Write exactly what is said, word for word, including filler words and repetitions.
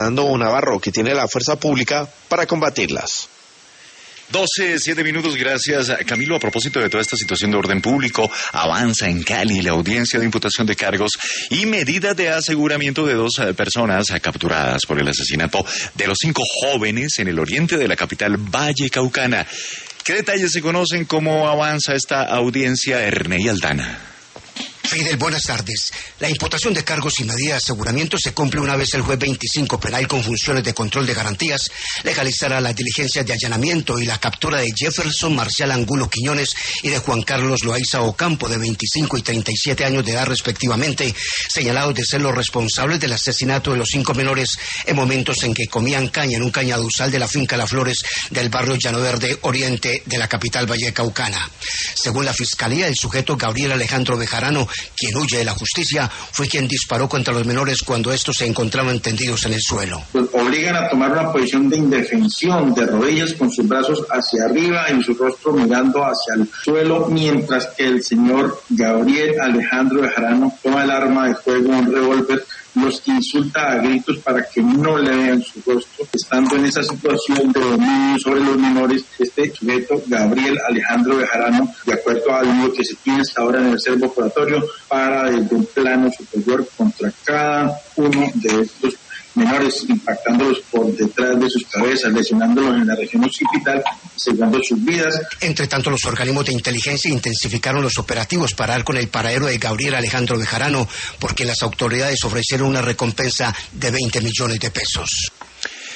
Navarro, que tiene la fuerza pública para combatirlas. doce, siete minutos, gracias Camilo. A propósito de toda esta situación de orden público, avanza en Cali la audiencia de imputación de cargos y medida de aseguramiento de dos personas capturadas por el asesinato de los cinco jóvenes en el oriente de la capital vallecaucana. ¿Qué detalles se conocen? ¿Cómo avanza esta audiencia? Ernei Aldana. Fidel, buenas tardes. La imputación de cargos y medida de aseguramiento se cumple una vez el juez veinticinco penal con funciones de control de garantías legalizará las diligencias de allanamiento y la captura de Jefferson Marcial Angulo Quiñones y de Juan Carlos Loaiza Ocampo, de veinticinco y treinta y siete años de edad respectivamente, señalados de ser los responsables del asesinato de los cinco menores en momentos en que comían caña en un cañaduzal de la finca Las Flores del barrio Llano Verde, oriente de la capital vallecaucana. Según la Fiscalía, el sujeto Gabriel Alejandro Bejarano, quien huye de la justicia, fue quien disparó contra los menores cuando estos se encontraban tendidos en el suelo. Los obligan a tomar una posición de indefensión, de rodillas con sus brazos hacia arriba y su rostro mirando hacia el suelo, mientras que el señor Gabriel Alejandro Bejarano toma el arma de fuego, un revólver, los insulta a gritos para que no le vean su rostro. Estando en esa situación de dominio sobre los menores, este sujeto, Gabriel Alejandro Bejarano, de acuerdo a lo que se tiene hasta ahora en el acervo probatorio, para desde un plano superior contra cada uno de estos menores, impactándolos por detrás de sus cabezas, lesionándolos en la región occipital, sellando sus vidas. Entre tanto, los organismos de inteligencia intensificaron los operativos para dar con el paradero de Gabriel Alejandro Bejarano, porque las autoridades ofrecieron una recompensa de veinte millones de pesos.